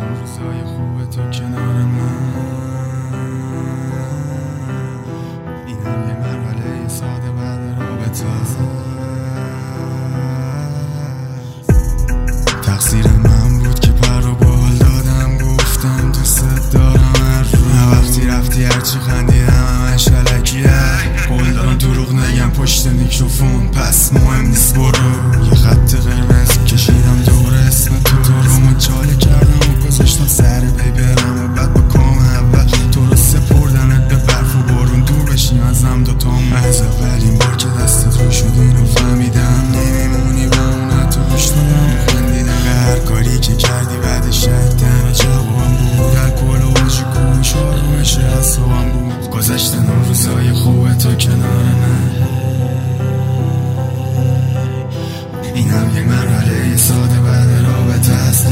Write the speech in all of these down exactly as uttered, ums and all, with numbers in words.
روزای خوب تو کنار من، اینم یه مرحله ساده بعد رابطه است. تقصیر من بود که پر و بال دادم، گفتم دوست دارم هر روز. نه وقتی رفتی هرچی خندیدم همش علکیه، قول دارم دروغ نگم پشت میکروفون، پس مهم نیست برو. یه خط قرمز کشیدم دور اسم تو، تو رو مچاله کردم و گذاشتم سر پی برم، و بعد با کام اول تو رو سپردمت به برف و بارون، دور بشیم ازم دوتام. از اولین بار که دستت رو شد اینو فهمیدم، نمیمونی با اون تو گوش دادم و خندیدم. هر کاری که کردی بعدش شدن جوابم بود، الکل و آجی کوش آرومش اعصابم بود. گذشتن اون روزای خوب تو کنار من، این هم یه مرحله ساده بعد رابطه است.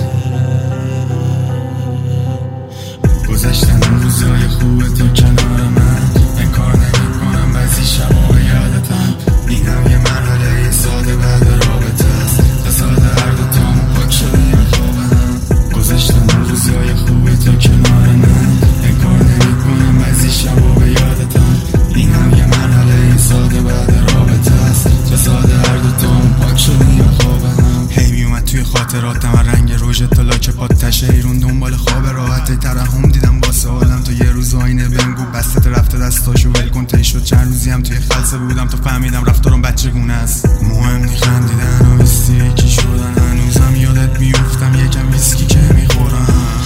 گذشتن اون روزای خوب تو کنار من، انکار نمی کنم بعضی شبا به یادتم. این هم یه مرحله ساده بعد رابطه است، تا ساده هر دوتامو پاک شدیم خوابم. گذشتن اون روزای خوب تو کنار من، انکار نمی کنم بعضی شبا به یادتم. این هم یه مرحله ساده بعد رابطه است، تا ساده هر دوتامو پاک شدیم خوابم. هی میومد توی خاطراتم رنگ روژ تا لاک پات تشه ایرون، دنبال خواب راحت ترحم دیدم واسه حالم. تا یه روز آینه بهم گفت بستت رفته دستاشو ول کن. طی شد چند روزی هم توی خلسه بودم تا فهمیدم رفتارم بچگونه است. مهم نی خندیدن و بیستی یکی شدن، هنوزم یادت میافتم یکم ویسکی که میخورم.